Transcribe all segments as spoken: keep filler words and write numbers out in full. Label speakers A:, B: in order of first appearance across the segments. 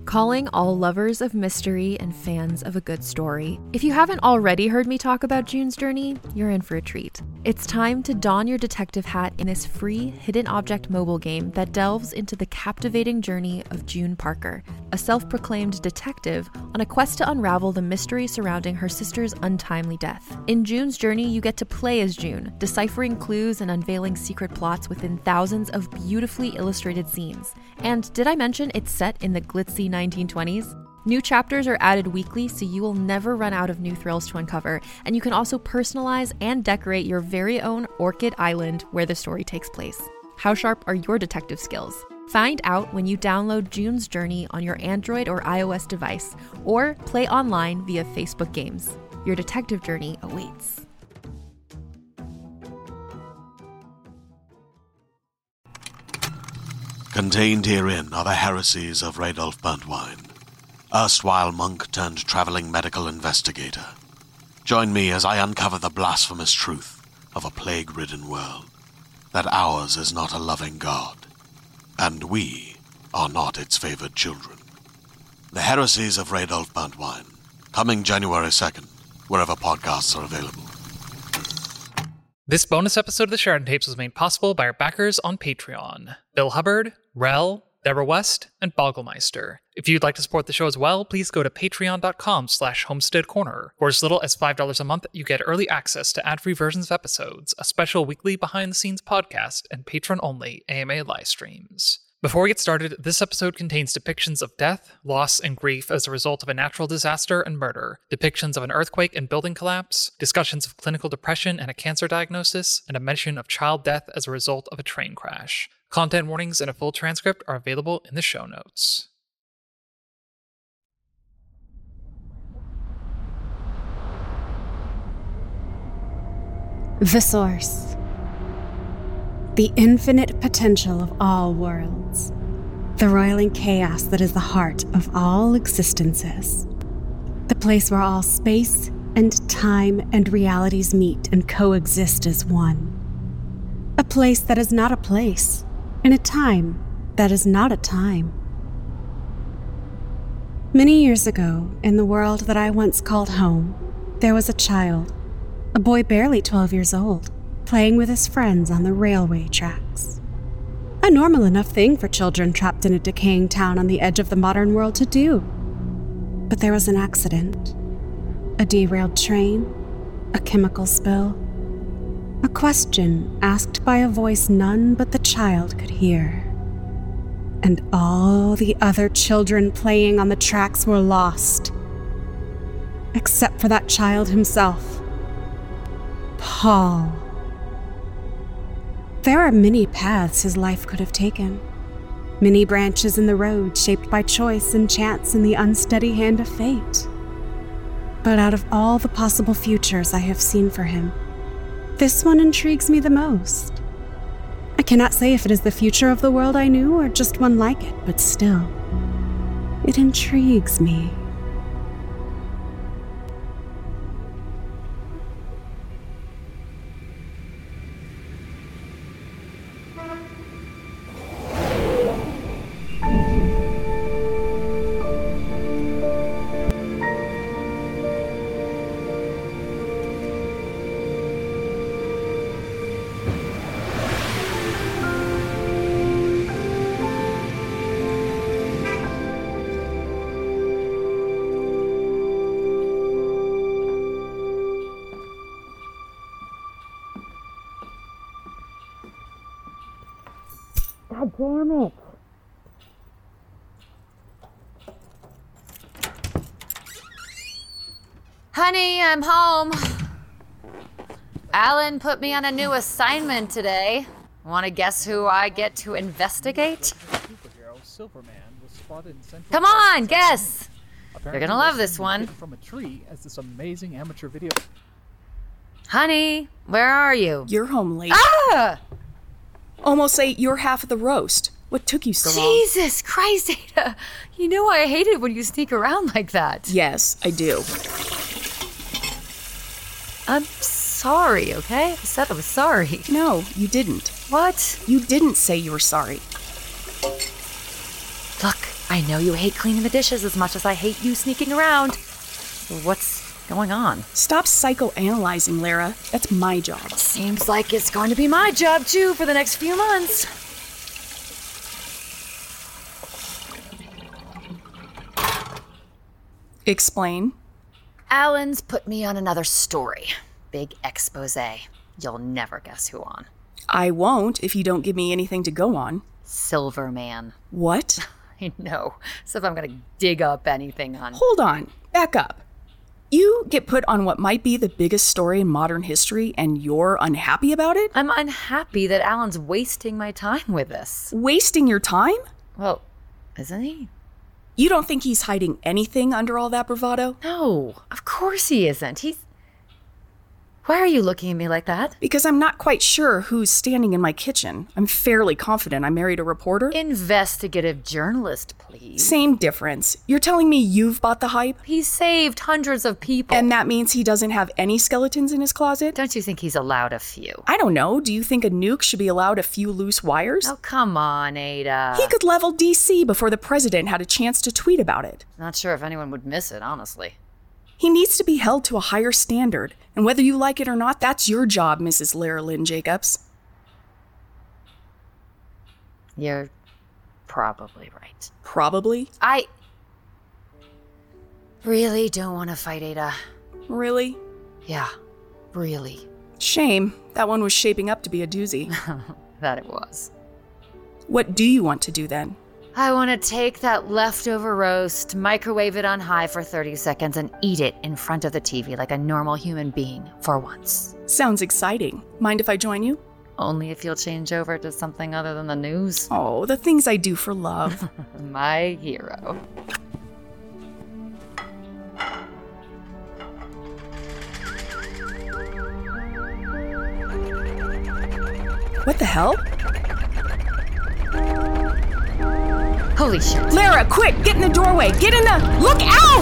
A: Calling all lovers of mystery and fans of a good story. If you haven't already heard me talk about June's Journey, you're in for a treat. It's time to don your detective hat in this free hidden object mobile game that delves into the captivating journey of June Parker, a self-proclaimed detective on a quest to unravel the mystery surrounding her sister's untimely death. In June's Journey, you get to play as June, deciphering clues and unveiling secret plots within thousands of beautifully illustrated scenes. And did I mention it's set in the glitzy nineteen twenties? New chapters are added weekly, so you will never run out of new thrills to uncover, and you can also personalize and decorate your very own Orchid Island where the story takes place. How sharp are your detective skills? Find out when you download June's Journey on your Android or iOS device, or play online via Facebook Games. Your detective journey awaits.
B: Contained herein are the heresies of Radolf Burntwine, erstwhile monk turned traveling medical investigator. Join me as I uncover the blasphemous truth of a plague-ridden world, that ours is not a loving God, and we are not its favored children. The heresies of Radolf Burntwine, coming January second, wherever podcasts are available.
C: This bonus episode of the Sheridan Tapes was made possible by our backers on Patreon. Bill Hubbard, Rel, Deborah West, and Bogglemeister. If you'd like to support the show as well, please go to patreon.com slash homestead corner. For as little as five dollars a month, you get early access to ad-free versions of episodes, a special weekly behind-the-scenes podcast, and patron-only A M A live streams. Before we get started, this episode contains depictions of death, loss, and grief as a result of a natural disaster and murder, depictions of an earthquake and building collapse, discussions of clinical depression and a cancer diagnosis, and a mention of child death as a result of a train crash. Content warnings and a full transcript are available in the show notes.
D: The Source. The infinite potential of all worlds. The roiling chaos that is the heart of all existences. The place where all space and time and realities meet and coexist as one. A place that is not a place, in a time that is not a time. Many years ago, in the world that I once called home, there was a child, a boy barely twelve years old, playing with his friends on the railway tracks. A normal enough thing for children trapped in a decaying town on the edge of the modern world to do. But there was an accident. A derailed train, a chemical spill, a question asked by a voice none but the child could hear. And all the other children playing on the tracks were lost, except for that child himself, Paul. There are many paths his life could have taken, many branches in the road shaped by choice and chance and the unsteady hand of fate. But out of all the possible futures I have seen for him, this one intrigues me the most. I cannot say if it is the future of the world I knew or just one like it, but still, it intrigues me.
E: God damn it. Honey, I'm home. Alan put me on a new assignment today. Want to guess who I get to investigate? Come on, guess. You're gonna love this one.
F: From a tree as this amazing amateur video.
E: Honey, where are you?
G: You're home late.
E: Ah!
G: Almost ate your half of the roast. What took you so long?
E: Jesus Christ, Ada. You know I hate it when you sneak around like that.
G: Yes, I do.
E: I'm sorry, okay? I said I was sorry.
G: No, you didn't.
E: What?
G: You didn't say you were sorry.
E: Look, I know you hate cleaning the dishes as much as I hate you sneaking around. What's going on?
G: Stop psychoanalyzing, Lara. That's my job.
E: Seems like it's going to be my job, too, for the next few months.
G: Explain.
E: Alan's put me on another story. Big expose. You'll never guess who on.
G: I won't if you don't give me anything to go on.
E: Silverman.
G: What?
E: I know. So if I'm gonna dig up anything on...
G: Hold on. Back up. You get put on what might be the biggest story in modern history, and you're unhappy about it?
E: I'm unhappy that Alan's wasting my time with this.
G: Wasting your time?
E: Well, isn't he?
G: You don't think he's hiding anything under all that bravado?
E: No, of course he isn't. He's... Why are you looking at me like that?
G: Because I'm not quite sure who's standing in my kitchen. I'm fairly confident I married a reporter.
E: Investigative journalist, please.
G: Same difference. You're telling me you've bought the hype?
E: He saved hundreds of people.
G: And that means he doesn't have any skeletons in his closet?
E: Don't you think he's allowed a few?
G: I don't know. Do you think a nuke should be allowed a few loose wires?
E: Oh, come on, Ada.
G: He could level D C before the president had a chance to tweet about it.
E: Not sure if anyone would miss it, honestly.
G: He needs to be held to a higher standard, and whether you like it or not, that's your job, Missus Lara Lynn Jacobs.
E: You're probably right.
G: Probably?
E: I really don't want to fight, Ada.
G: Really?
E: Yeah, really.
G: Shame. That one was shaping up to be a doozy.
E: That it was.
G: What do you want to do then?
E: I want to take that leftover roast, microwave it on high for thirty seconds, and eat it in front of the T V like a normal human being for once.
G: Sounds exciting. Mind if I join you?
E: Only if you'll change over to something other than the news.
G: Oh, the things I do for love.
E: My hero.
G: What the hell?
E: Holy shit.
G: Lara, quick! Get in the doorway! Get in the... Look out!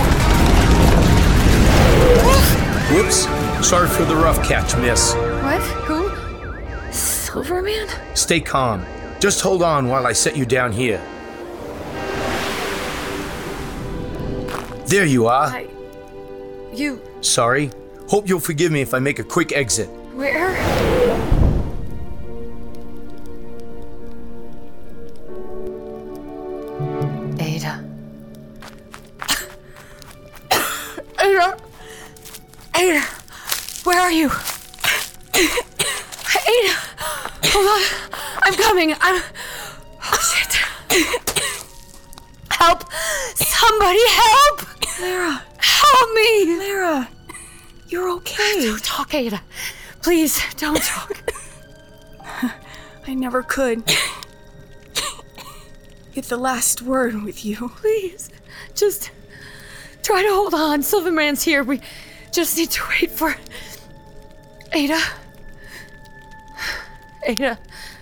H: Whoops. Sorry for the rough catch, miss.
E: What? Who? Silverman?
H: Stay calm. Just hold on while I set you down here. There you are.
E: I... You...
H: Sorry. Hope you'll forgive me if I make a quick exit.
E: Where? Ada. Ada. Ada. Where are you? Ada. Hold on. I'm coming. I'm... Oh, shit. Help. Somebody help.
G: Lara.
E: Help me.
G: Lara. You're okay.
E: Don't talk, Ada. Please, don't talk.
G: I never could get the last word with you.
E: Please, just try to hold on. Silverman's here. We just need to wait for Ada. Ada.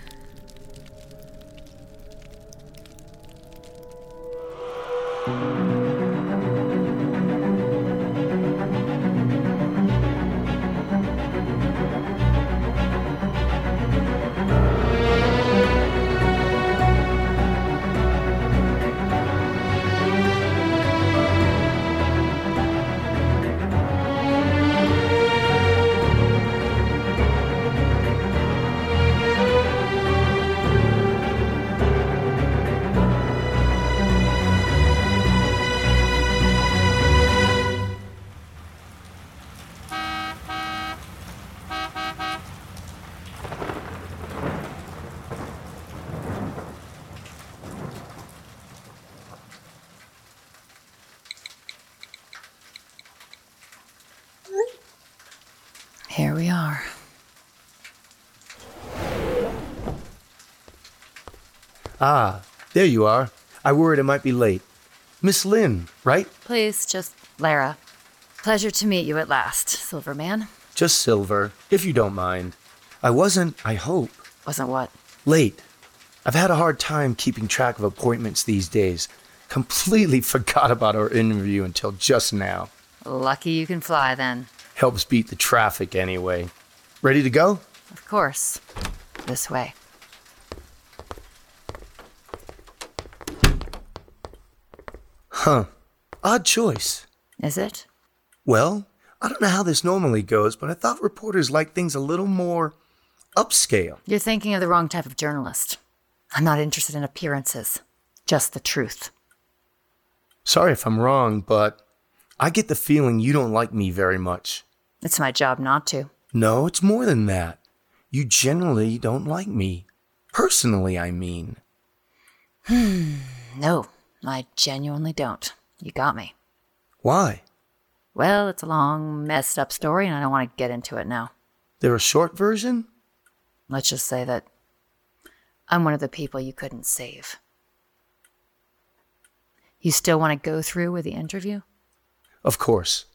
E: Here we are.
H: Ah, there you are. I worried I might be late. Miss Lynn, right?
E: Please, just Lara. Pleasure to meet you at last, Silverman.
H: Just Silver, if you don't mind. I wasn't, I hope,
E: Wasn't what?
H: late. I've had a hard time keeping track of appointments these days. Completely forgot about our interview until just now.
E: Lucky you can fly, then.
H: Helps beat the traffic anyway. Ready to go?
E: Of course. This way.
H: Huh. Odd choice.
E: Is it?
H: Well, I don't know how this normally goes, but I thought reporters like things a little more upscale.
E: You're thinking of the wrong type of journalist. I'm not interested in appearances, just the truth.
H: Sorry if I'm wrong, but I get the feeling you don't like me very much.
E: It's my job not to.
H: No, it's more than that. You generally don't like me. Personally, I mean.
E: Hmm. No, I genuinely don't. You got me.
H: Why?
E: Well, it's a long, messed up story, and I don't want to get into it now.
H: There a short version?
E: Let's just say that I'm one of the people you couldn't save. You still want to go through with the interview?
H: Of course.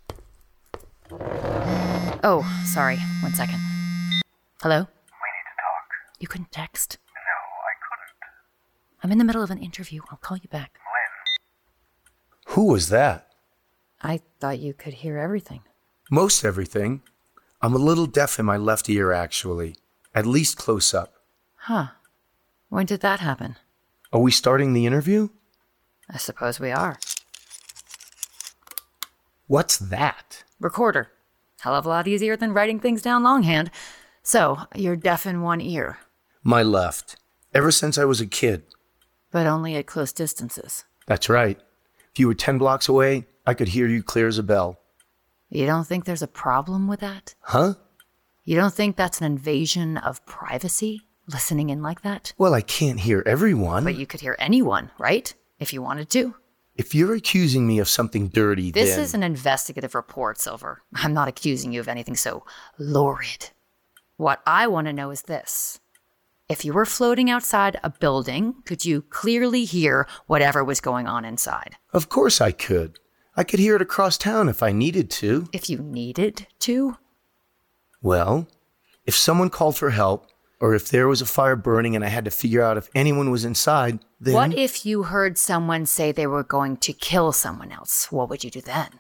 E: Oh, sorry. One second. Hello?
I: We need to talk.
E: You couldn't text?
I: No, I couldn't.
E: I'm in the middle of an interview. I'll call you back.
I: Lynn.
H: Who was that?
E: I thought you could hear everything.
H: Most everything. I'm a little deaf in my left ear, actually. At least close up.
E: Huh. When did that happen?
H: Are we starting the interview?
E: I suppose we are.
H: What's that?
E: Recorder. Hell of a lot easier than writing things down longhand. So, you're deaf in one ear.
H: My left. Ever since I was a kid.
E: But only at close distances.
H: That's right. If you were ten blocks away, I could hear you clear as a bell.
E: You don't think there's a problem with that?
H: Huh?
E: You don't think that's an invasion of privacy, listening in like that?
H: Well, I can't hear everyone.
E: But you could hear anyone, right? If you wanted to.
H: If you're accusing me of something dirty,
E: This
H: then...
E: is an investigative report, Silver. I'm not accusing you of anything so lurid. What I want to know is this. If you were floating outside a building, could you clearly hear whatever was going on inside?
H: Of course I could. I could hear it across town if I needed to.
E: If you needed to?
H: Well, if someone called for help, or if there was a fire burning and I had to figure out if anyone was inside, then...
E: What if you heard someone say they were going to kill someone else? What would you do then?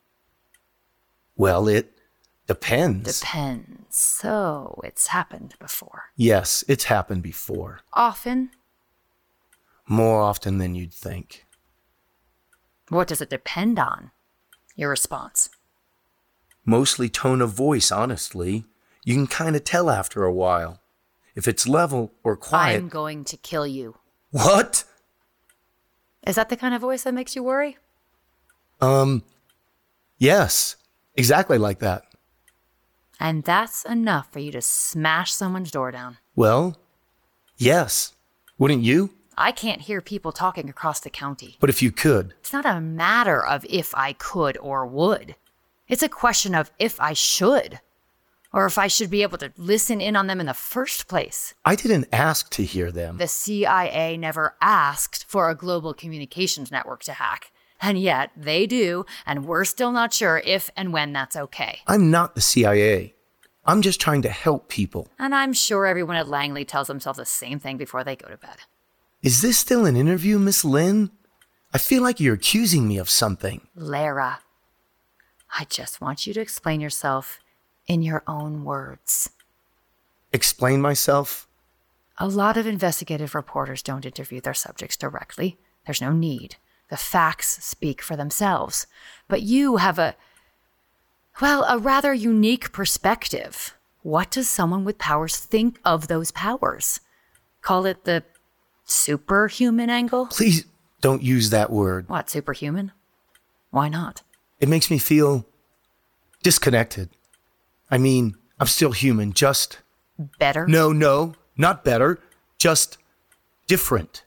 H: Well, it depends.
E: Depends. So, it's happened before.
H: Yes, it's happened before.
E: Often?
H: More often than you'd think.
E: What does it depend on? Your response.
H: Mostly tone of voice, honestly. You can kind of tell after a while. If it's level or quiet...
E: I'm going to kill you.
H: What?
E: Is that the kind of voice that makes you worry?
H: Um, yes. Exactly like that.
E: And that's enough for you to smash someone's door down.
H: Well, yes. Wouldn't you?
E: I can't hear people talking across the county.
H: But if you could.
E: It's not a matter of if I could or would. It's a question of if I should. Or if I should be able to listen in on them in the first place.
H: I didn't ask to hear them.
E: The C I A never asked for a global communications network to hack. And yet, they do, and we're still not sure if and when that's okay.
H: I'm not the C I A. I'm just trying to help people.
E: And I'm sure everyone at Langley tells themselves the same thing before they go to bed.
H: Is this still an interview, Miss Lynn? I feel like you're accusing me of something.
E: Lara, I just want you to explain yourself in your own words.
H: Explain myself?
E: A lot of investigative reporters don't interview their subjects directly. There's no need. The facts speak for themselves. But you have a, well, a rather unique perspective. What does someone with powers think of those powers? Call it the superhuman angle?
H: Please don't use that word.
E: What, superhuman? Why not?
H: It makes me feel disconnected. I mean, I'm still human, just...
E: Better?
H: No, no, not better. Just different.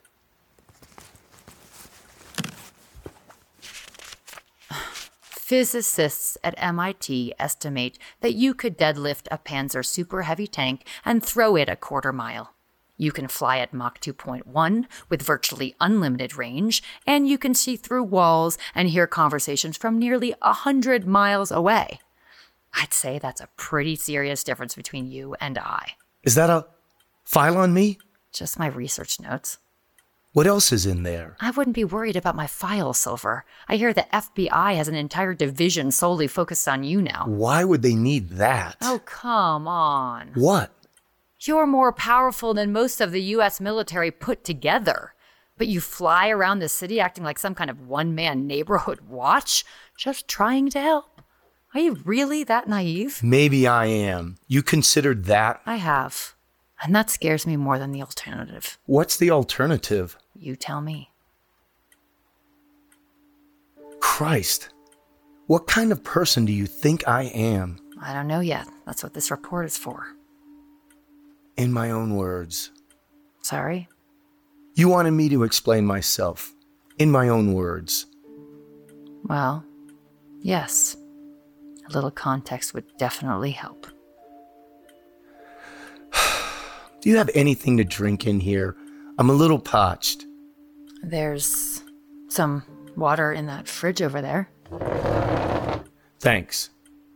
E: Physicists at M I T estimate that you could deadlift a Panzer super heavy tank and throw it a quarter mile. You can fly at Mach two point one with virtually unlimited range, and you can see through walls and hear conversations from nearly a hundred miles away. I'd say that's a pretty serious difference between you and I.
H: Is that a file on me?
E: Just my research notes.
H: What else is in there?
E: I wouldn't be worried about my file, Silver. I hear the F B I has an entire division solely focused on you now.
H: Why would they need that?
E: Oh, come on.
H: What?
E: You're more powerful than most of the U S military put together. But you fly around the city acting like some kind of one-man neighborhood watch, just trying to help. Are you really that naive?
H: Maybe I am. You considered that?
E: I have. And that scares me more than the alternative.
H: What's the alternative?
E: You tell me.
H: Christ. What kind of person do you think I am?
E: I don't know yet. That's what this report is for.
H: In my own words.
E: Sorry?
H: You wanted me to explain myself. In my own words.
E: Well, yes. A little context would definitely help.
H: Do you have anything to drink in here? I'm a little parched.
E: There's some water in that fridge over there.
H: Thanks.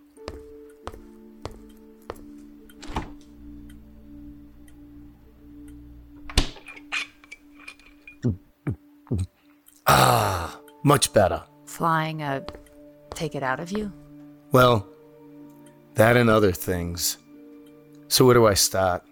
H: Ah, much better.
E: Flying a take it out of you?
H: Well, that and other things. So where do I start?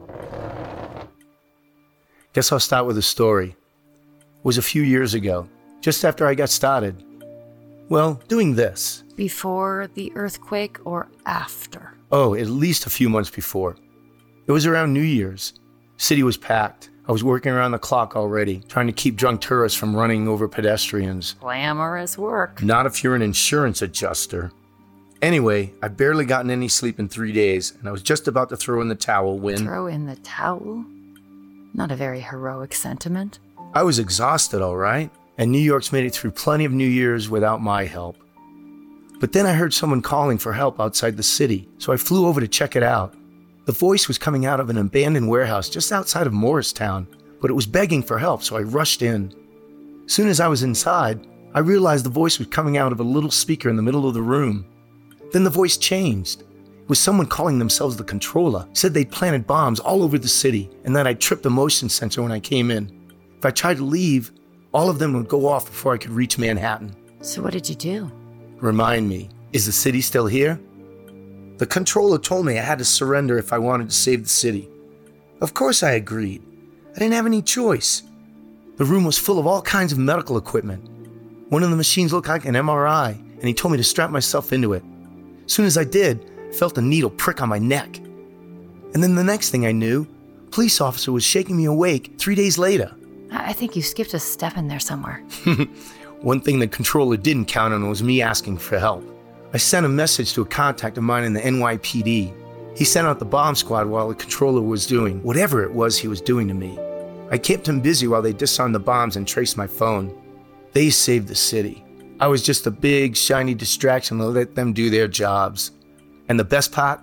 H: Guess I'll start with a story. It was a few years ago, just after I got started. Well, doing this.
E: Before the earthquake or after?
H: Oh, at least a few months before. It was around New Year's. City was packed. I was working around the clock already, trying to keep drunk tourists from running over pedestrians.
E: Glamorous work.
H: Not if you're an insurance adjuster. Anyway, I'd barely gotten any sleep in three days, and I was just about to throw in the towel when...
E: Throw in the towel? Not a very heroic sentiment.
H: I was exhausted, all right, and New York's made it through plenty of New Year's without my help. But then I heard someone calling for help outside the city, so I flew over to check it out. The voice was coming out of an abandoned warehouse just outside of Morristown, but it was begging for help, so I rushed in. Soon as I was inside, I realized the voice was coming out of a little speaker in the middle of the room. Then the voice changed. It was someone calling themselves the controller, said they'd planted bombs all over the city, and that I'd tripped the motion sensor when I came in. If I tried to leave, all of them would go off before I could reach Manhattan.
E: So what did you do?
H: Remind me, is the city still here? The controller told me I had to surrender if I wanted to save the city. Of course I agreed. I didn't have any choice. The room was full of all kinds of medical equipment. One of the machines looked like an M R I, and he told me to strap myself into it. As soon as I did, I felt a needle prick on my neck. And then the next thing I knew, a police officer was shaking me awake three days later.
E: I think you skipped a step in there somewhere.
H: One thing the controller didn't count on was me asking for help. I sent a message to a contact of mine in the N Y P D. He sent out the bomb squad while the controller was doing whatever it was he was doing to me. I kept him busy while they disarmed the bombs and traced my phone. They saved the city. I was just a big, shiny distraction to let them do their jobs. And the best part?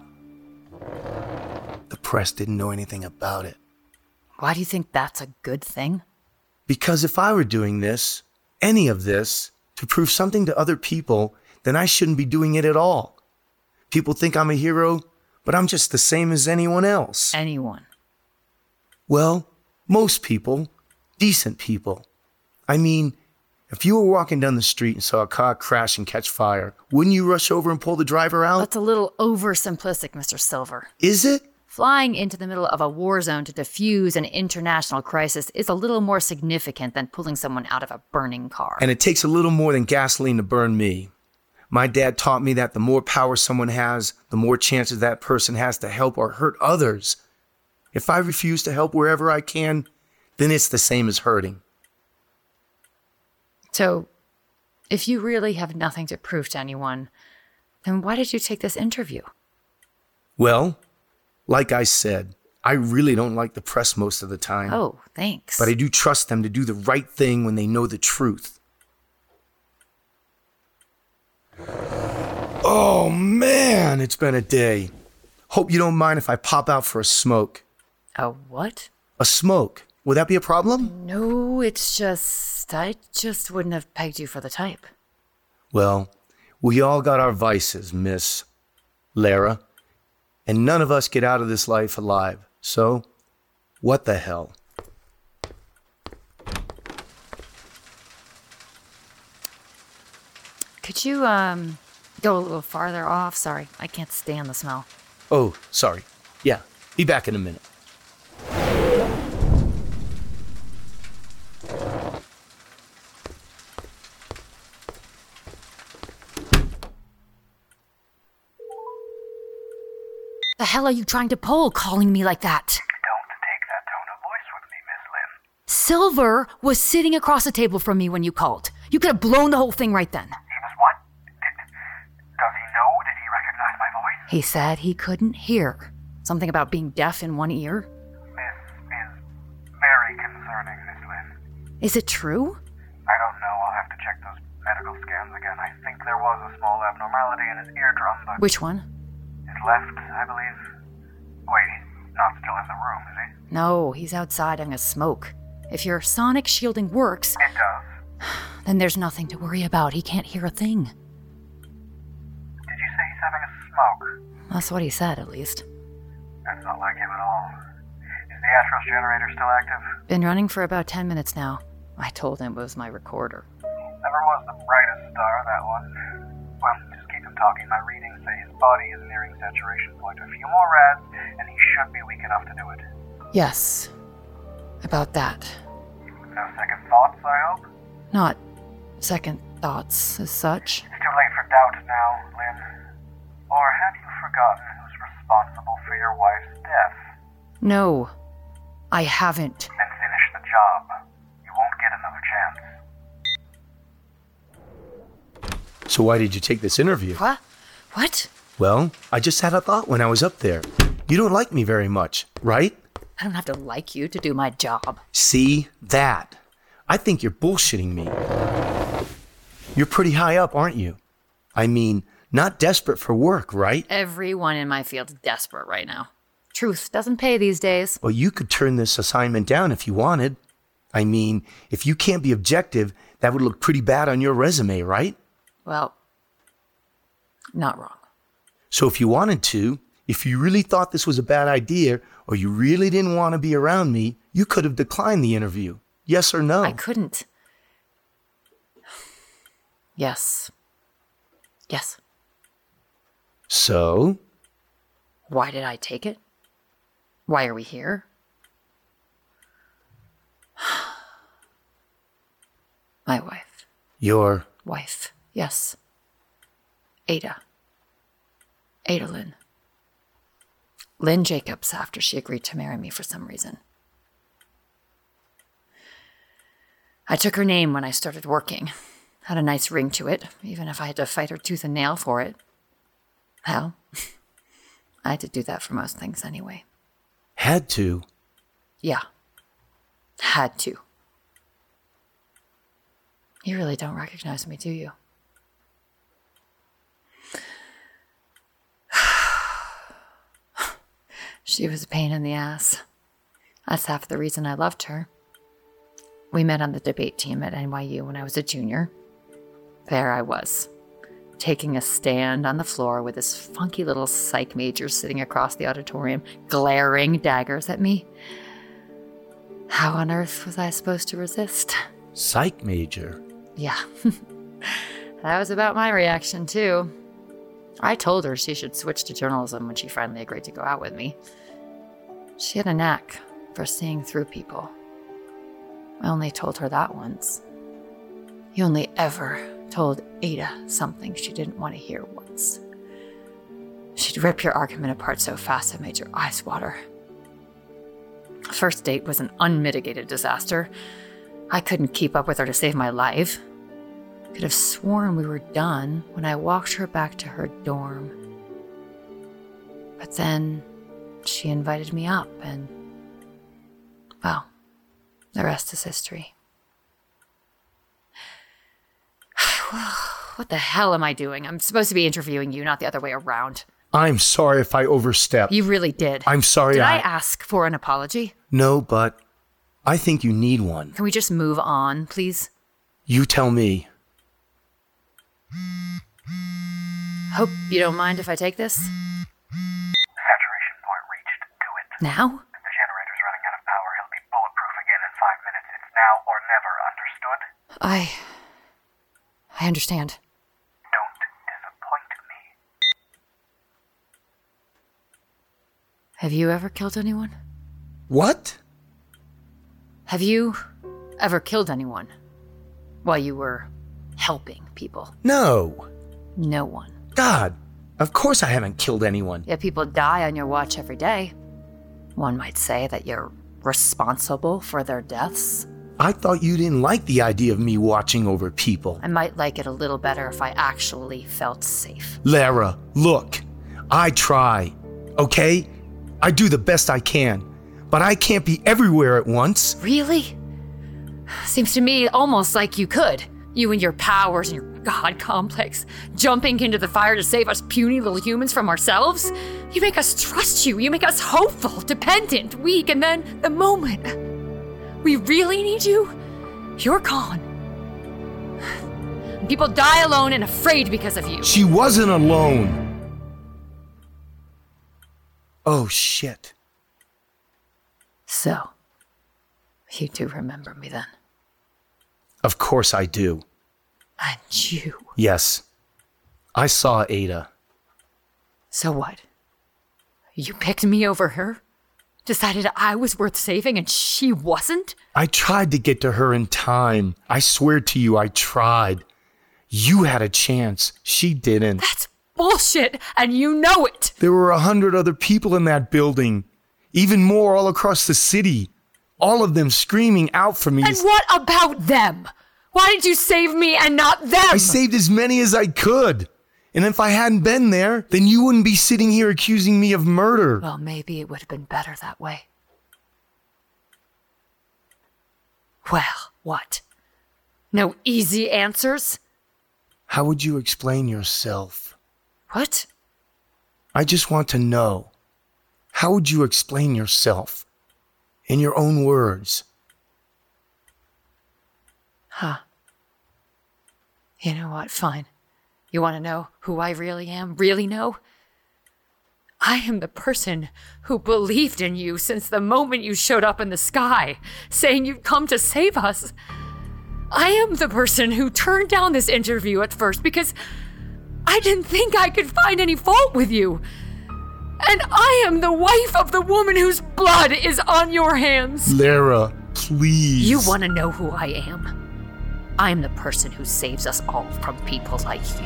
H: The press didn't know anything about it.
E: Why do you think that's a good thing?
H: Because if I were doing this, any of this, to prove something to other people, then I shouldn't be doing it at all. People think I'm a hero, but I'm just the same as anyone else.
E: Anyone?
H: Well, most people. Decent people. I mean, if you were walking down the street and saw a car crash and catch fire, wouldn't you rush over and pull the driver out?
E: That's a little oversimplistic, Mister Silver.
H: Is it?
E: Flying into the middle of a war zone to defuse an international crisis is a little more significant than pulling someone out of a burning car.
H: And it takes a little more than gasoline to burn me. My dad taught me that the more power someone has, the more chances that person has to help or hurt others. If I refuse to help wherever I can, then it's the same as hurting.
E: So, if you really have nothing to prove to anyone, then why did you take this interview?
H: Well, like I said, I really don't like the press most of the time.
E: Oh, thanks.
H: But I do trust them to do the right thing when they know the truth. Oh, man, it's been a day. Hope you don't mind if I pop out for a smoke.
E: A what?
H: A smoke. Would that be a problem?
E: No, it's just, I just wouldn't have pegged you for the type.
H: Well, we all got our vices, Miss Lara. And none of us get out of this life alive. So, what the hell?
E: Could you, um, go a little farther off? Sorry, I can't stand the smell.
H: Oh, sorry. Yeah, be back in a minute.
E: The hell are you trying to pull, calling me like that?
I: Don't take that tone of voice with me, Miss Lynn.
E: Silver was sitting across the table from me when you called. You could have blown the whole thing right then.
I: He was what? Did, does he know? Did he recognize my voice?
E: He said he couldn't hear. Something about being deaf in one ear.
I: This is very concerning, Miss Lynn.
E: Is it true?
I: I don't know. I'll have to check those medical scans again. I think there was a small abnormality in his eardrum, but...
E: Which one?
I: His left, I believe. Wait, he's not still in the room, is he?
E: No, he's outside having a smoke. If your sonic shielding works,
I: It does.
E: then there's nothing to worry about. He can't hear a thing.
I: Did you say he's having a smoke?
E: That's what he said, at least.
I: That's not like him at all. Is the Atros generator still active?
E: Been running for about ten minutes now. I told him it was my recorder.
I: Never was the brightest star, that one. Well, just keep him talking. My readings say his body is nearing saturation point. A few more rads, and he should be weak enough to do it.
E: Yes. About that.
I: No second thoughts, I hope?
E: Not second thoughts as such.
I: It's too late for doubt now, Lynn. Or have you forgotten who's responsible for your wife's death?
E: No, I haven't.
I: Then finish the job. You won't get another chance.
H: So why did you take this interview?
E: What? What?
H: Well, I just had a thought when I was up there. You don't like me very much, right?
E: I don't have to like you to do my job.
H: See? That. I think you're bullshitting me. You're pretty high up, aren't you? I mean, not desperate for work, right?
E: Everyone in my field's desperate right now. Truth doesn't pay these days.
H: Well, you could turn this assignment down if you wanted. I mean, if you can't be objective, that would look pretty bad on your resume, right?
E: Well, not wrong.
H: So if you wanted to, if you really thought this was a bad idea, or you really didn't want to be around me, you could have declined the interview. Yes or no?
E: I couldn't. Yes. Yes.
H: So?
E: Why did I take it? Why are we here? My wife.
H: Your...
E: Wife. Yes. Ada. Ada Lynn. Lynn Jacobs, after she agreed to marry me for some reason. I took her name when I started working. Had a nice ring to it, even if I had to fight her tooth and nail for it. Hell, I had to do that for most things anyway.
H: Had to?
E: Yeah. Had to. You really don't recognize me, do you? She was a pain in the ass. That's half the reason I loved her. We met on the debate team at N Y U when I was a junior. There I was, taking a stand on the floor with this funky little psych major sitting across the auditorium, glaring daggers at me. How on earth was I supposed to resist?
H: Psych major?
E: Yeah. That was about my reaction, too. I told her she should switch to journalism when she finally agreed to go out with me. She had a knack for seeing through people. I only told her that once. You only ever told Ada something she didn't want to hear once. She'd rip your argument apart so fast it made your eyes water. First date was an unmitigated disaster. I couldn't keep up with her to save my life. Could have sworn we were done when I walked her back to her dorm. But then she invited me up and, well, the rest is history. What the hell am I doing? I'm supposed to be interviewing you, not the other way around.
H: I'm sorry if I overstepped.
E: You really did.
H: I'm sorry
E: Did I,
H: I...
E: ask for an apology?
H: No, but I think you need one.
E: Can we just move on, please?
H: You tell me.
E: Hope you don't mind if I take this.
I: Saturation point reached. Do it.
E: Now?
I: The generator's running out of power. He'll be bulletproof again in five minutes. It's now or never, understood?
E: I... I understand.
I: Don't disappoint me.
E: Have you ever killed anyone?
H: What?
E: Have you ever killed anyone while you were helping people?
H: No.
E: No one.
H: God, Of course I haven't killed anyone.
E: Yet people die on your watch every day. One might say that you're responsible for their deaths.
H: I thought you didn't like the idea of me watching over people.
E: I might like it a little better if I actually felt safe.
H: Lara, look. I try, okay? I do the best I can. But I can't be everywhere at once.
E: Really? Seems to me almost like you could. You and your powers and your god complex, jumping into the fire to save us puny little humans from ourselves. You make us trust you. You make us hopeful, dependent, weak, and then the moment we really need you, you're gone. And people die alone and afraid because of you.
H: She wasn't alone. Oh, shit.
E: So, you do remember me then?
H: Of course I do.
E: And you?
H: Yes. I saw Ada.
E: So what? You picked me over her? Decided I was worth saving and she wasn't?
H: I tried to get to her in time. I swear to you, I tried. You had a chance. She didn't.
E: That's bullshit, and you know it!
H: There were a hundred other people in that building. Even more all across the city. All of them screaming out for me.
E: And what about them? Why did you save me and not them?
H: I saved as many as I could. And if I hadn't been there, then you wouldn't be sitting here accusing me of murder.
E: Well, maybe it would have been better that way. Well, what? No easy answers?
H: How would you explain yourself?
E: What?
H: I just want to know. How would you explain yourself? In your own words.
E: Huh. You know what? Fine. You want to know who I really am? Really know? I am the person who believed in you since the moment you showed up in the sky, saying you'd come to save us. I am the person who turned down this interview at first because I didn't think I could find any fault with you. And I am the wife of the woman whose blood is on your hands.
H: Lara, please.
E: You want to know who I am? I'm the person who saves us all from people like you.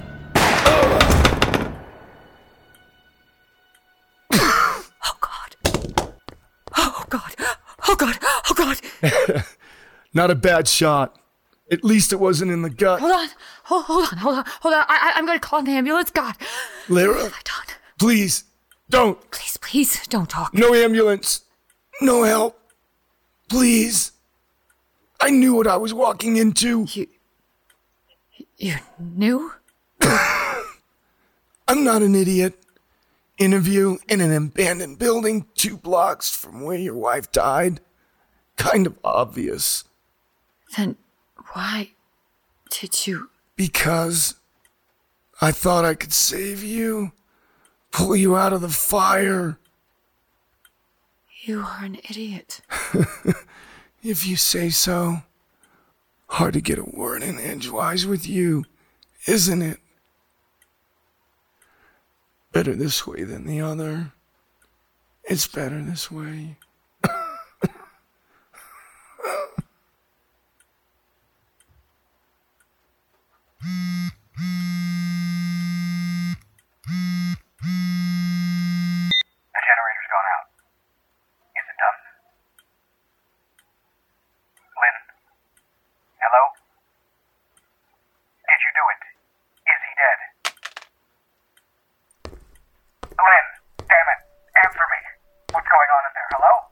E: Oh, God. Oh, God. Oh, God. Oh, God.
H: Not a bad shot. At least it wasn't in the gut.
E: Hold on. Hold, hold on. Hold on. Hold on. I, I, I'm going to call an ambulance. God.
H: Lara,
E: What have I done?
H: please, don't.
E: Please, please, don't talk.
H: No ambulance. No help. Please. I knew what I was walking into.
E: You... You knew?
H: I'm not an idiot. Interview in an abandoned building two blocks from where your wife died. Kind of obvious.
E: Then why did you...
H: Because I thought I could save you. Pull you out of the fire.
E: You are an idiot.
H: If you say so. Hard to get a word in edgewise with you, isn't it? Better this way than the other. It's better this way.
I: The generator's gone out. Is it done? Lynn? Hello? Did you do it? Is he dead? Lynn, damn it. Answer me. What's going on in there? Hello?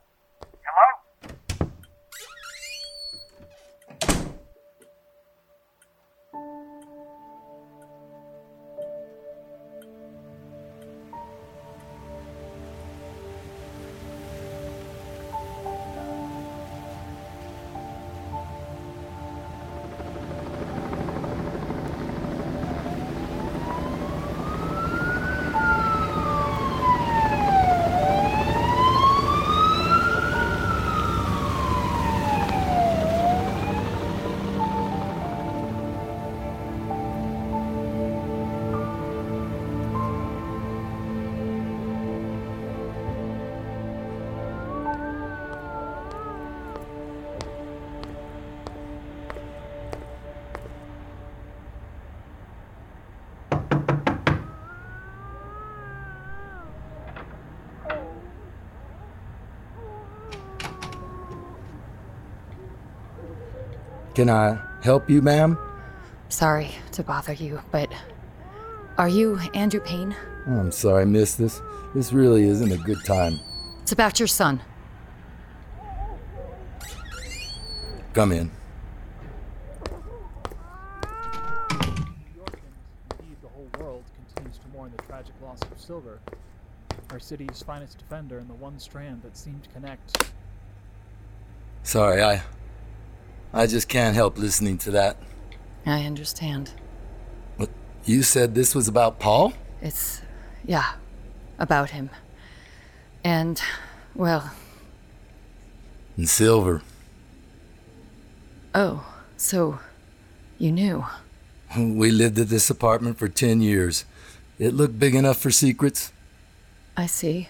H: Can I help you, ma'am?
E: Sorry to bother you, but are you Andrew Payne?
J: Oh, I'm sorry, miss. This, this really isn't a good time.
E: It's about your son.
J: Come in.
F: Indeed, the whole world continues to mourn the tragic loss of Silver, our city's finest defender and the one strand that seemed to connect.
J: Sorry, I... I just can't help listening to that.
E: I understand.
J: What, you said this was about Paul?
E: It's, yeah, about him. And, well...
J: And Silver.
E: Oh, so you knew.
J: We lived at this apartment for ten years. It looked big enough for secrets.
E: I see.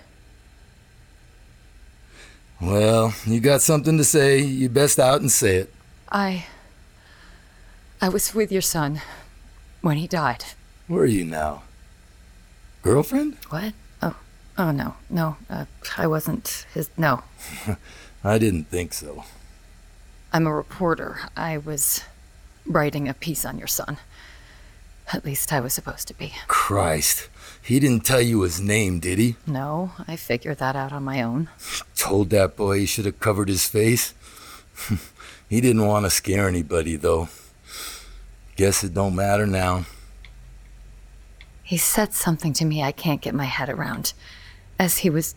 J: Well, you got something to say, you best out and say it.
E: I... I was with your son when he died.
J: Where are you now? Girlfriend?
E: What? Oh, oh no, no, uh, I wasn't his, no.
J: I didn't think so.
E: I'm a reporter. I was writing a piece on your son. At least I was supposed to be.
J: Christ, he didn't tell you his name, did he?
E: No, I figured that out on my own.
J: Told that boy he should have covered his face. He didn't want to scare anybody, though. Guess it don't matter now.
E: He said something to me I can't get my head around. As he was...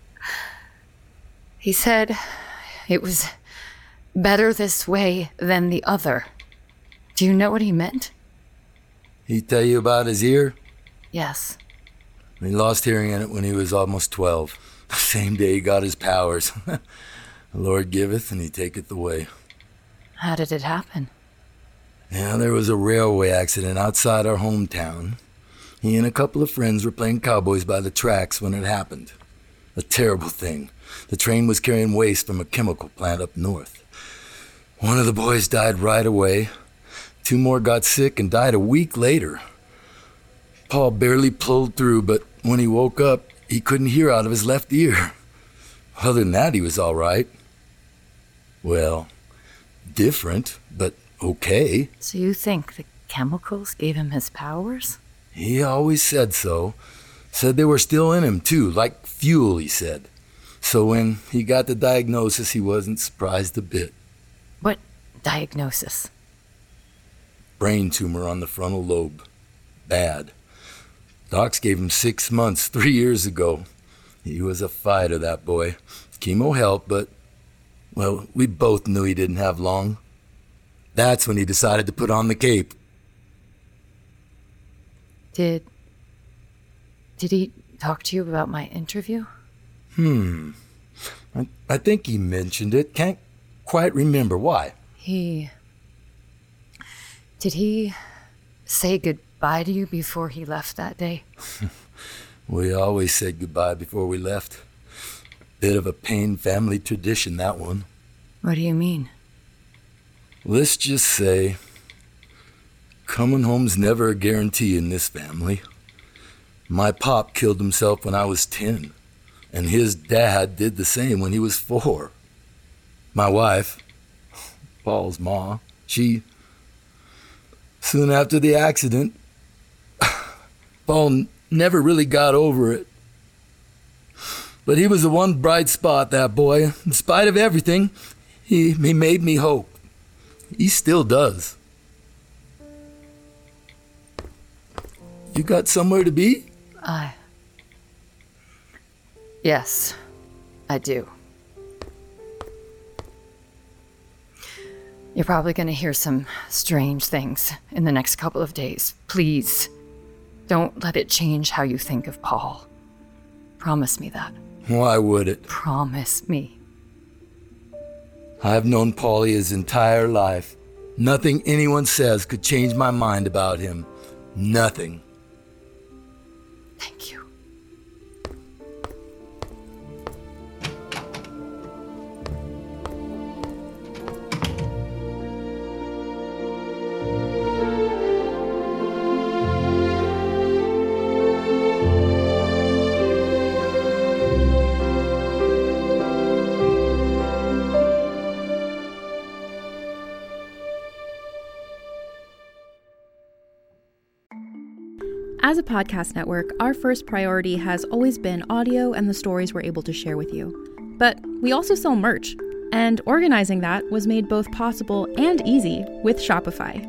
E: He said it was better this way than the other. Do you know what he meant?
J: He tell you about his ear?
E: Yes.
J: He lost hearing in it when he was almost twelve. The same day he got his powers. The Lord giveth and he taketh away.
E: How did it happen?
J: Yeah, there was a railway accident outside our hometown. He and a couple of friends were playing cowboys by the tracks when it happened. A terrible thing. The train was carrying waste from a chemical plant up north. One of the boys died right away. Two more got sick and died a week later. Paul barely pulled through, but when he woke up, he couldn't hear out of his left ear. Other than that, he was all right. Well, different, but okay.
E: So you think the chemicals gave him his powers?
J: He always said so. Said they were still in him, too, like fuel, he said. So when he got the diagnosis, he wasn't surprised a bit.
E: What diagnosis?
J: Brain tumor on the frontal lobe. Bad. Docs gave him six months three years ago. He was a fighter, that boy. Chemo helped, but, well, we both knew he didn't have long. That's when he decided to put on the cape.
E: Did... Did he talk to you about my interview?
J: Hmm. I, I think he mentioned it. Can't quite remember. Why?
E: He... Did he say goodbye to you before he left that day?
J: We always said goodbye before we left. Bit of a Payne family tradition, that one.
E: What do you mean?
J: Let's just say, coming home's never a guarantee in this family. My pop killed himself when I was ten, and his dad did the same when he was four. My wife, Paul's ma, she... Soon after the accident, Paul never really got over it. But he was the one bright spot, that boy. In spite of everything, he, he made me hope. He still does. You got somewhere to be?
E: I... Yes, I do. You're probably going to hear some strange things in the next couple of days. Please, don't let it change how you think of Paul. Promise me that.
J: Why would it?
E: Promise me.
J: I've known Paulie his entire life. Nothing anyone says could change my mind about him. Nothing.
E: Thank you.
A: As a podcast network, our first priority has always been audio and the stories we're able to share with you. But we also sell merch, and organizing that was made both possible and easy with Shopify.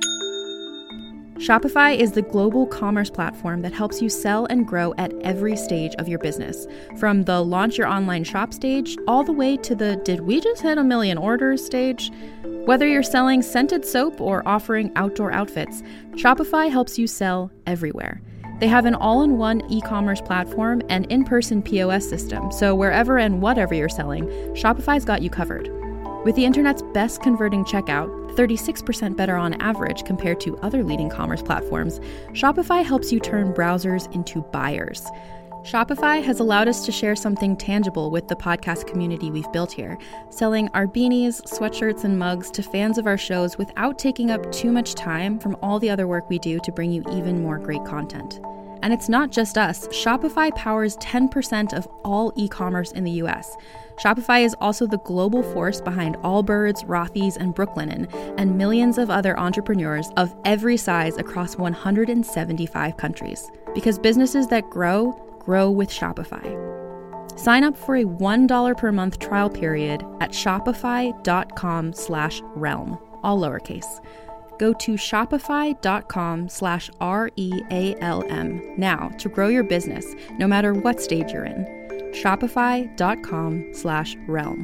A: Shopify is the global commerce platform that helps you sell and grow at every stage of your business, from the launch your online shop stage all the way to the did we just hit a million orders stage. Whether you're selling scented soap or offering outdoor outfits, Shopify helps you sell everywhere. They have an all-in-one e-commerce platform and in-person P O S system, so wherever and whatever you're selling, Shopify's got you covered. With the internet's best converting checkout, thirty-six percent better on average compared to other leading commerce platforms, Shopify helps you turn browsers into buyers. Shopify has allowed us to share something tangible with the podcast community we've built here, selling our beanies, sweatshirts, and mugs to fans of our shows without taking up too much time from all the other work we do to bring you even more great content. And it's not just us. Shopify powers ten percent of all e-commerce in the U S. Shopify is also the global force behind Allbirds, Rothy's, and Brooklinen, and millions of other entrepreneurs of every size across one hundred seventy-five countries. Because businesses that grow, grow with Shopify. Sign up for a one dollar per month trial period at shopify.com slash realm, all lowercase. Go to shopify.com slash R-E-A-L-M now to grow your business, no matter what stage you're in. Shopify.com slash realm.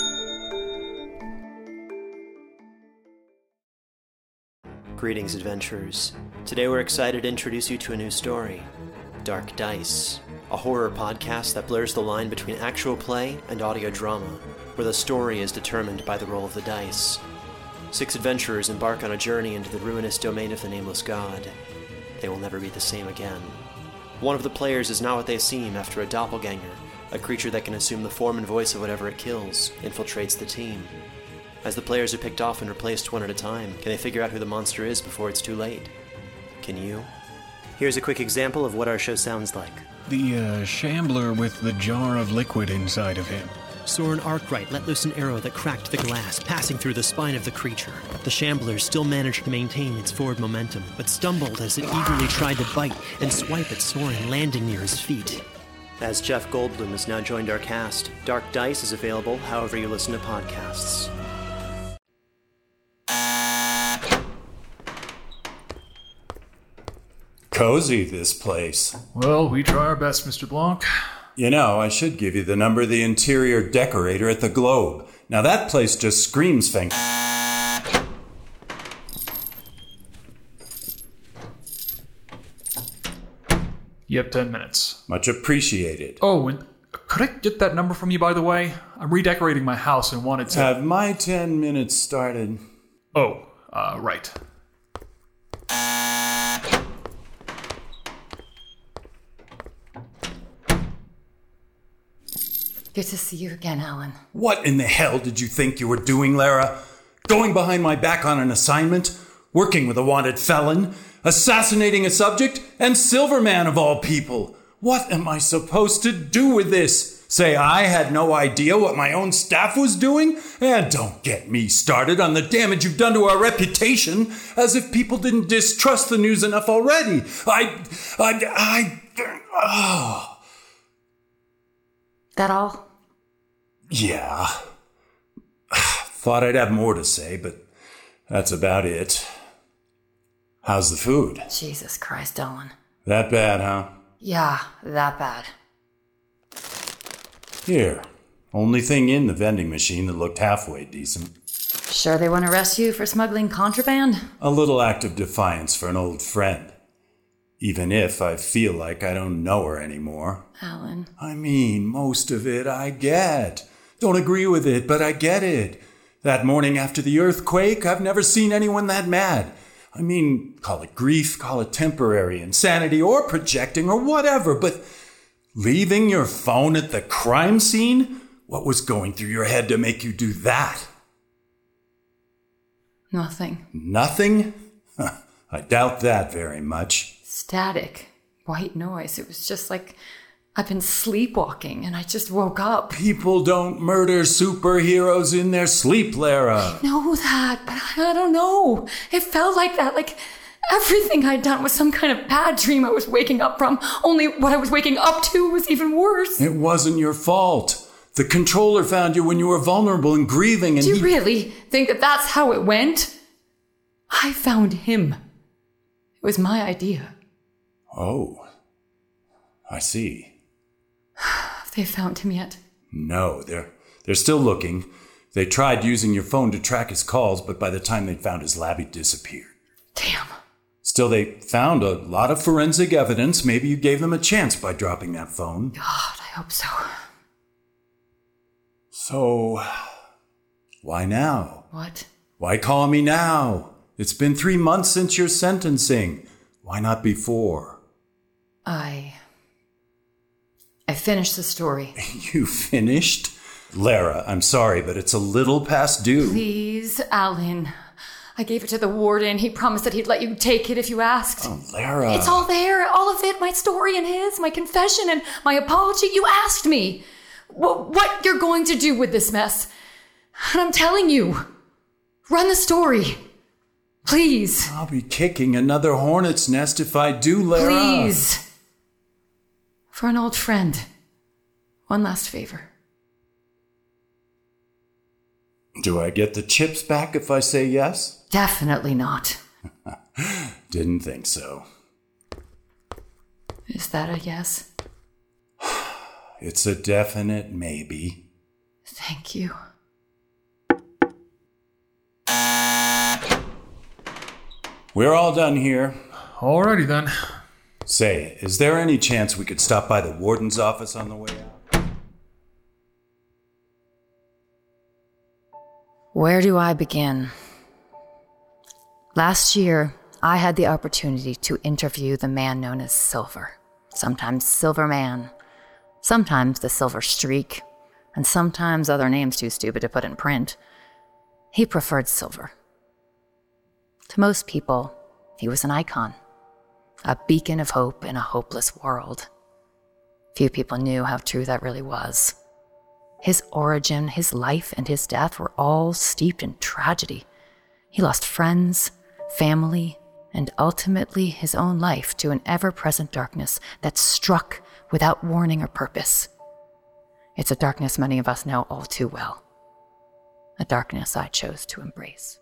K: Greetings, adventurers. Today we're excited to introduce you to a new story, Dark Dice, a horror podcast that blurs the line between actual play and audio drama, where the story is determined by the roll of the dice. Six adventurers embark on a journey into the ruinous domain of the Nameless God. They will never be the same again. One of the players is not what they seem after a doppelganger, a creature that can assume the form and voice of whatever it kills, infiltrates the team. As the players are picked off and replaced one at a time, can they figure out who the monster is before it's too late? Can you? Here's a quick example of what our show sounds like.
L: The, uh, shambler with the jar of liquid inside of him.
M: Soren Arkwright let loose an arrow that cracked the glass, passing through the spine of the creature. The shambler still managed to maintain its forward momentum, but stumbled as it eagerly tried to bite and swipe at Soren, landing near his feet.
K: As Jeff Goldblum has now joined our cast, Dark Dice is available however you listen to podcasts.
N: Cozy, this place.
F: Well, we try our best, Mister Blanc.
N: You know, I should give you the number of the interior decorator at the Globe. Now that place just screams thing.
F: You have ten minutes.
N: Much appreciated.
F: Oh, and could I get that number from you, by the way? I'm redecorating my house and wanted to...
N: Have my ten minutes started?
F: Oh, uh, right.
E: Good to see you again, Alan.
N: What in the hell did you think you were doing, Lara? Going behind my back on an assignment? Working with a wanted felon? Assassinating a subject? And Silverman of all people? What am I supposed to do with this? Say I had no idea what my own staff was doing? And don't get me started on the damage you've done to our reputation, as if people didn't distrust the news enough already. I... I... I... Oh...
E: That all?
N: Yeah. Thought I'd have more to say, but that's about it. How's the food?
E: Jesus Christ, Alan.
N: That bad, huh?
E: Yeah, that bad.
N: Here. Only thing in the vending machine that looked halfway decent.
E: Sure they want to arrest you for smuggling contraband?
N: A little act of defiance for an old friend. Even if I feel like I don't know her anymore.
E: Alan.
N: I mean, most of it I get. Don't agree with it, but I get it. That morning after the earthquake, I've never seen anyone that mad. I mean, call it grief, call it temporary insanity, or projecting, or whatever, but leaving your phone at the crime scene? What was going through your head to make you do that?
E: Nothing.
N: Nothing? Huh, I doubt that very much.
E: Static. White noise. It was just like I've been sleepwalking and I just woke up.
N: People don't murder superheroes in their sleep, Lara.
E: I know that, but I don't know. It felt like that. Like Everything I'd done was some kind of bad dream I was waking up from, only what I was waking up to was even worse.
N: It wasn't your fault. The controller found you when you were vulnerable and grieving, and
E: Do you
N: he...
E: really think that that's how it went? I found him. It was my idea.
N: Oh, I see.
E: Have they found him yet?
N: No, they're, they're still looking. They tried using your phone to track his calls, but by the time they'd found his lab, he'd disappeared.
E: Damn.
N: Still, they found a lot of forensic evidence. Maybe you gave them a chance by dropping that phone.
E: God, I hope so.
N: So, why now?
E: What?
N: Why call me now? It's been three months since your sentencing. Why not before?
E: I... I finished the story.
N: You finished? Lara, I'm sorry, but it's a little past due.
E: Please, Alan. I gave it to the warden. He promised that he'd let you take it if you asked.
N: Oh, Lara.
E: It's all there. All of it. My story and his, my confession and my apology. You asked me what, what you're going to do with this mess. And I'm telling you, run the story. Please.
N: I'll be kicking another hornet's nest if I do, Lara.
E: Please. For an old friend. One last favor.
N: Do I get the chips back if I say yes?
E: Definitely not.
N: Didn't think so.
E: Is that a yes?
N: It's a definite maybe.
E: Thank you.
N: We're all done here.
C: Alrighty then.
N: Say, is there any chance we could stop by the warden's office on the way out?
E: Where do I begin? Last year, I had the opportunity to interview the man known as Silver. Sometimes Silver Man, sometimes the Silver Streak, and sometimes other names too stupid to put in print. He preferred Silver. To most people, he was an icon, a beacon of hope in a hopeless world. Few people knew how true that really was. His origin, his life, and his death were all steeped in tragedy. He lost friends, family, and ultimately his own life to an ever-present darkness that struck without warning or purpose. It's a darkness many of us know all too well. A darkness I chose to embrace.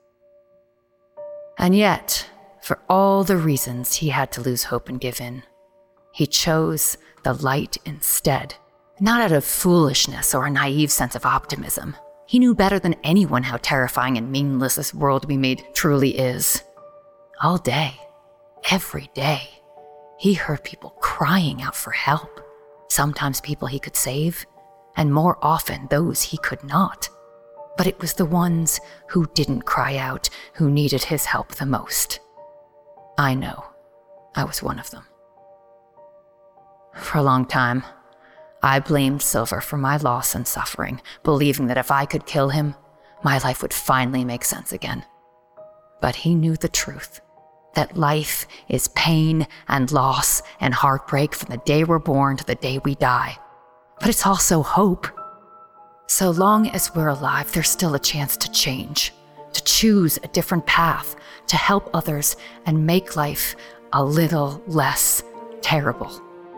E: And yet, for all the reasons he had to lose hope and give in, he chose the light instead. Not out of foolishness or a naive sense of optimism. He knew better than anyone how terrifying and meaningless this world we made truly is. All day, every day, he heard people crying out for help. Sometimes people he could save, and more often those he could not. But it was the ones who didn't cry out who needed his help the most. I know I was one of them. For a long time, I blamed Silver for my loss and suffering, believing that if I could kill him, my life would finally make sense again. But he knew the truth, that life is pain and loss and heartbreak from the day we're born to the day we die. But it's also hope. So long as we're alive, there's still a chance to change, to choose a different path, to help others and make life a little less terrible.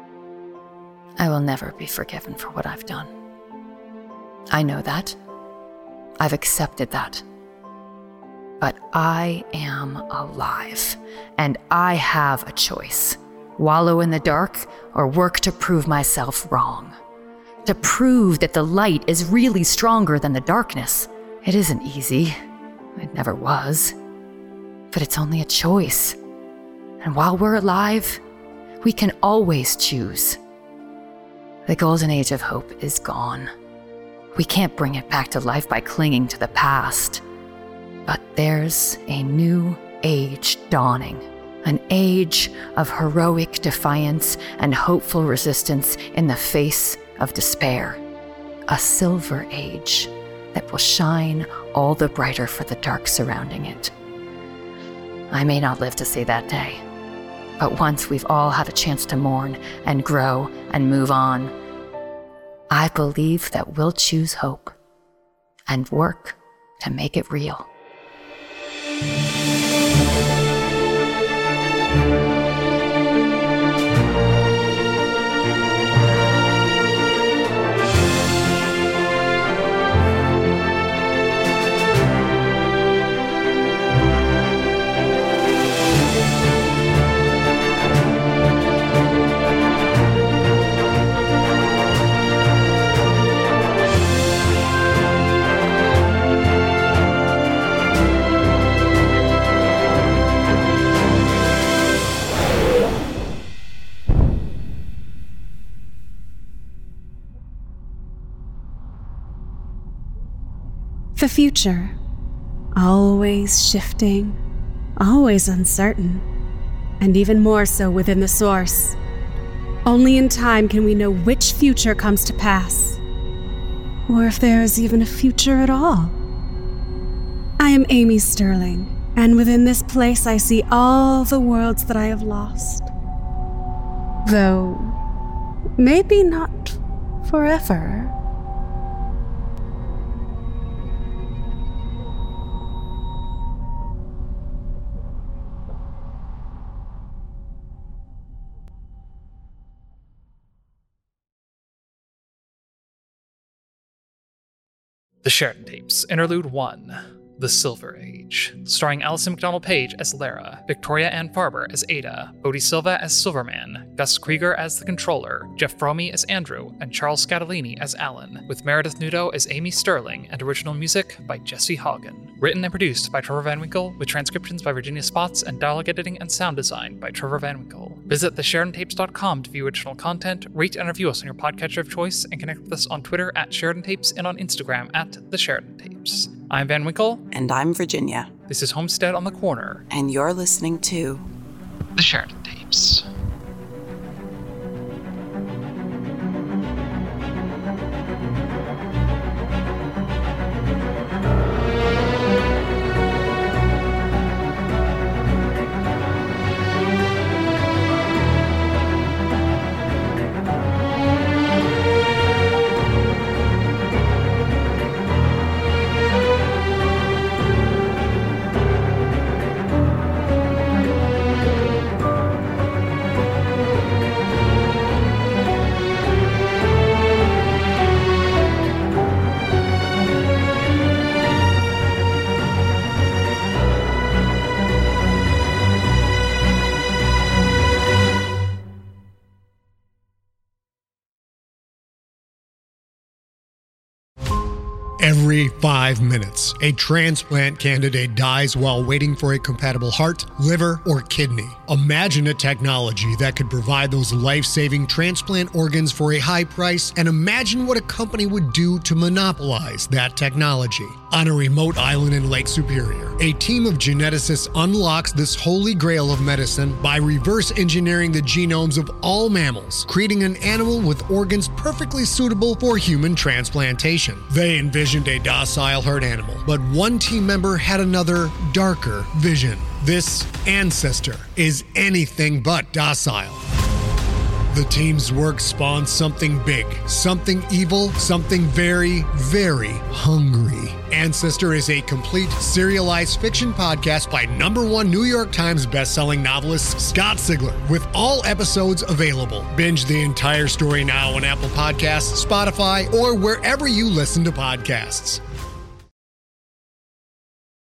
E: I will never be forgiven for what I've done. I know that. I've accepted that. But I am alive, and I have a choice. Wallow in the dark or work to prove myself wrong. To prove that the light is really stronger than the darkness. It isn't easy. It never was. But it's only a choice. And while we're alive, we can always choose. The golden age of hope is gone. We can't bring it back to life by clinging to the past. But there's a new age dawning. An age of heroic defiance and hopeful resistance in the face of despair. A silver age that will shine all the brighter for the dark surrounding it. I may not live to see that day. But once we've all had a chance to mourn and grow and move on, I believe that we'll choose hope and work to make it real.
D: The future, always shifting, always uncertain, and even more so within the source. Only in time can we know which future comes to pass, or if there is even a future at all. I am Amy Sterling, and within this place I see all the worlds that I have lost. Though, maybe not forever.
C: The Sheridan Tapes, Interlude one, The Silver Age, starring Alison McDonald-Page as Lara, Victoria Ann Farber as Ada, Bodhi Silva as Silverman, Gus Krieger as the Controller, Jeff Fromey as Andrew, and Charles Scatolini as Alan, with Meredith Nudo as Amy Sterling, and original music by Jesse Haugen. Written and produced by Trevor Van Winkle, with transcriptions by Virginia Spots and dialogue editing and sound design by Trevor Van Winkle. Visit the sheridan tapes dot com to view additional content, rate and review us on your podcatcher of choice, and connect with us on Twitter at Sheridan Tapes and on Instagram at The Sheridan Tapes. I'm Van Winkle.
G: And I'm Virginia.
C: This is Homestead on the Corner.
G: And you're listening to
C: The Sheridan Tapes.
O: Every five minutes, a transplant candidate dies while waiting for a compatible heart, liver, or kidney. Imagine a technology that could provide those life-saving transplant organs for a high price, and imagine what a company would do to monopolize that technology. On a remote island in Lake Superior, a team of geneticists unlocks this holy grail of medicine by reverse engineering the genomes of all mammals, creating an animal with organs perfectly suitable for human transplantation. They envisioned a docile herd animal, but one team member had another, darker vision. This ancestor is anything but docile. The team's work spawned something big, something evil, something very, very hungry. Ancestor is a complete serialized fiction podcast by number one New York Times bestselling novelist Scott Sigler, with all episodes available. Binge the entire story now on Apple Podcasts, Spotify, or wherever you listen to podcasts.